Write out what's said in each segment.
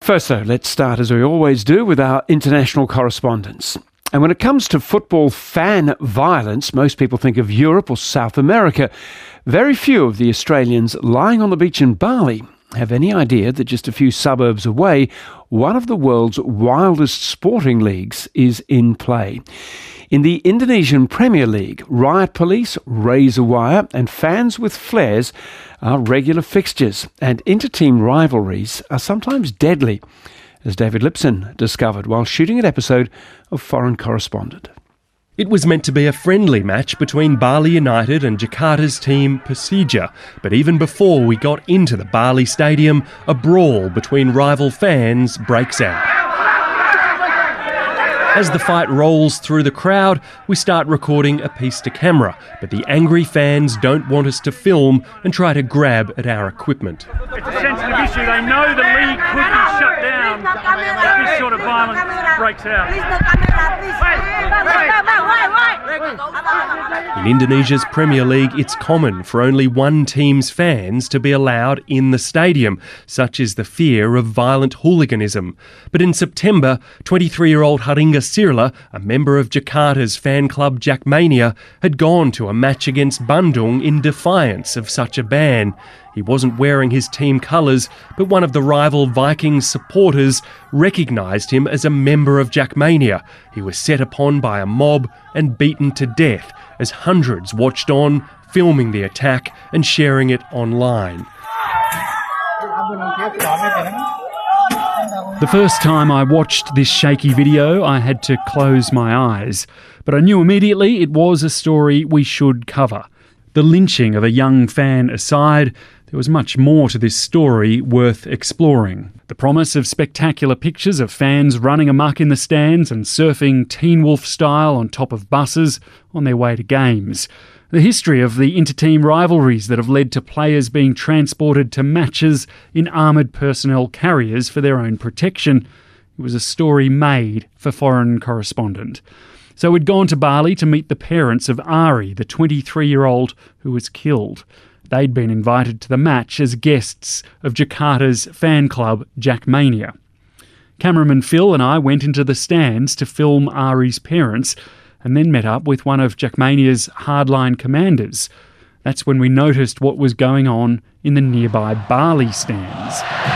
First though, let's start as we always do with our international correspondence. And when it comes to football fan violence, most people think of Europe or South America. Very few of the Australians lying on the beach in Bali have any idea that just a few suburbs away, one of the world's wildest sporting leagues is in play. In the Indonesian Premier League, riot police, razor wire and fans with flares are regular fixtures, and inter-team rivalries are sometimes deadly, as David Lipson discovered while shooting an episode of Foreign Correspondent. It was meant to be a friendly match between Bali United and Jakarta's team Persija, but even before we got into the Bali stadium, a brawl between rival fans breaks out. As the fight rolls through the crowd, we start recording a piece to camera, but the angry fans don't want us to film and try to grab at our equipment. It's a sensitive issue. They know the league could be shut down if this sort of violence breaks out. In Indonesia's Premier League, it's common for only one team's fans to be allowed in the stadium. Such is the fear of violent hooliganism. But in September, 23-year-old Haringa Sirla, a member of Jakarta's fan club Jackmania, had gone to a match against Bandung in defiance of such a ban. He wasn't wearing his team colours, but one of the rival Vikings supporters recognised him as a member of Jackmania. He was set upon by a mob and beaten to death as hundreds watched on, filming the attack and sharing it online. The first time I watched this shaky video, I had to close my eyes. But I knew immediately it was a story we should cover. The lynching of a young fan aside, there was much more to this story worth exploring. The promise of spectacular pictures of fans running amok in the stands and surfing Teen Wolf style on top of buses on their way to games. The history of the inter-team rivalries that have led to players being transported to matches in armoured personnel carriers for their own protection. It was a story made for Foreign Correspondent. So we'd gone to Bali to meet the parents of Ari, the 23-year-old who was killed. They'd been invited to the match as guests of Jakarta's fan club Jackmania. Cameraman Phil and I went into the stands to film Ari's parents and then met up with one of Jackmania's hardline commanders. That's when we noticed what was going on in the nearby Bali stands.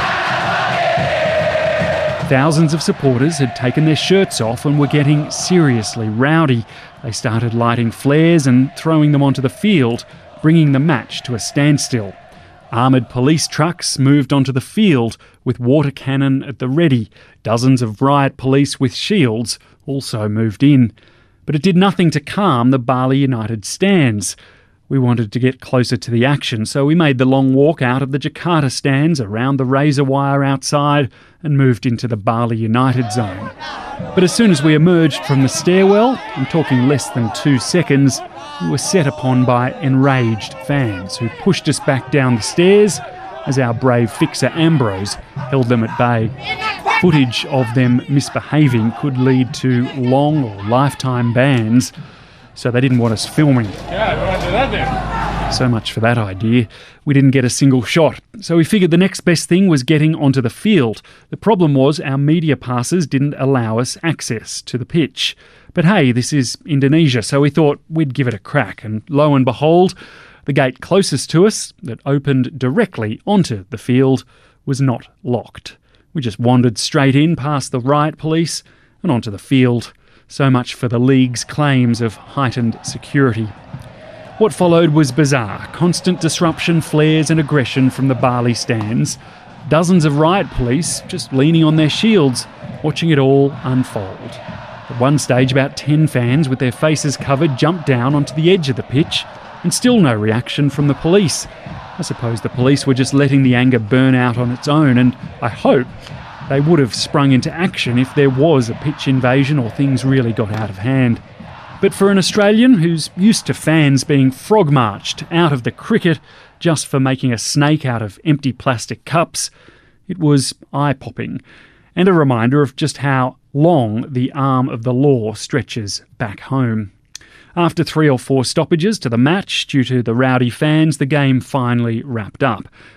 Thousands of supporters had taken their shirts off and were getting seriously rowdy. They started lighting flares and throwing them onto the field, bringing the match to a standstill. Armoured police trucks moved onto the field with water cannon at the ready. Dozens of riot police with shields also moved in. But it did nothing to calm the Bali United stands. We wanted to get closer to the action, so we made the long walk out of the Jakarta stands, around the razor wire outside, and moved into the Bali United zone. But as soon as we emerged from the stairwell, I'm talking less than 2 seconds, we were set upon by enraged fans who pushed us back down the stairs as our brave fixer Ambrose held them at bay. Footage of them misbehaving could lead to long or lifetime bans, so they didn't want us filming. Yeah, we want to do that then. So much for that idea. We didn't get a single shot, so we figured the next best thing was getting onto the field. The problem was our media passes didn't allow us access to the pitch. But hey, this is Indonesia, so we thought we'd give it a crack, and lo and behold, the gate closest to us, that opened directly onto the field, was not locked. We just wandered straight in past the riot police and onto the field. So much for the league's claims of heightened security. What followed was bizarre. Constant disruption, flares and aggression from the Bali stands. Dozens of riot police just leaning on their shields, watching it all unfold. At one stage, about 10 fans with their faces covered jumped down onto the edge of the pitch, and still no reaction from the police. I suppose the police were just letting the anger burn out on its own, and I hope they would have sprung into action if there was a pitch invasion or things really got out of hand. But for an Australian who's used to fans being frog-marched out of the cricket just for making a snake out of empty plastic cups, it was eye-popping, and a reminder of just how long the arm of the law stretches back home. After 3 or 4 stoppages to the match due to the rowdy fans, the game finally wrapped up.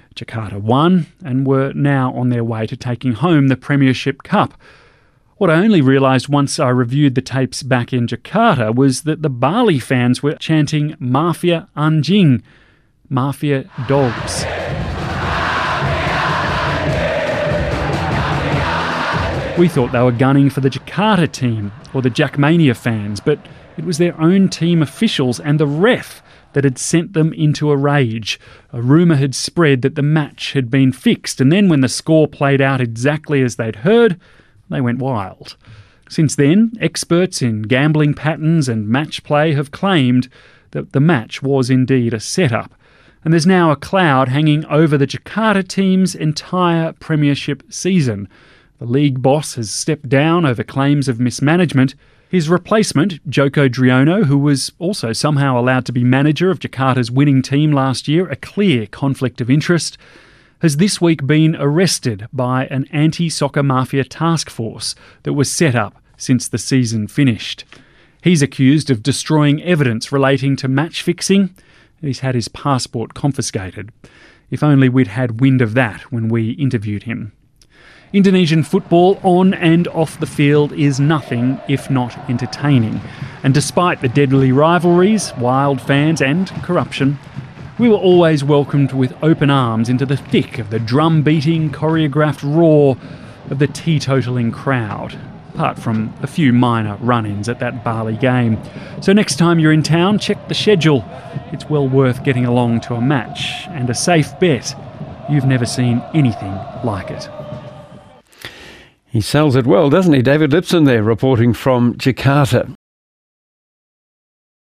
Jakarta won and were now on their way to taking home the Premiership Cup. What I only realised once I reviewed the tapes back in Jakarta was that the Bali fans were chanting Mafia Anjing, Mafia Dogs. We thought they were gunning for the Jakarta team or the Jackmania fans, but it was their own team officials and the ref that had sent them into a rage. A rumour had spread that the match had been fixed, and then when the score played out exactly as they'd heard, they went wild. Since then, experts in gambling patterns and match play have claimed that the match was indeed a setup. And there's now a cloud hanging over the Jakarta team's entire Premiership season. The league boss has stepped down over claims of mismanagement. His replacement, Joko Driono, who was also somehow allowed to be manager of Jakarta's winning team last year, a clear conflict of interest, has this week been arrested by an anti-soccer mafia task force that was set up since the season finished. He's accused of destroying evidence relating to match fixing. He's had his passport confiscated. If only we'd had wind of that when we interviewed him. Indonesian football on and off the field is nothing if not entertaining. And despite the deadly rivalries, wild fans and corruption, we were always welcomed with open arms into the thick of the drum-beating, choreographed roar of the teetotaling crowd, apart from a few minor run-ins at that Bali game. So next time you're in town, check the schedule. It's well worth getting along to a match, and a safe bet, you've never seen anything like it. He sells it well, doesn't he? David Lipson there reporting from Jakarta.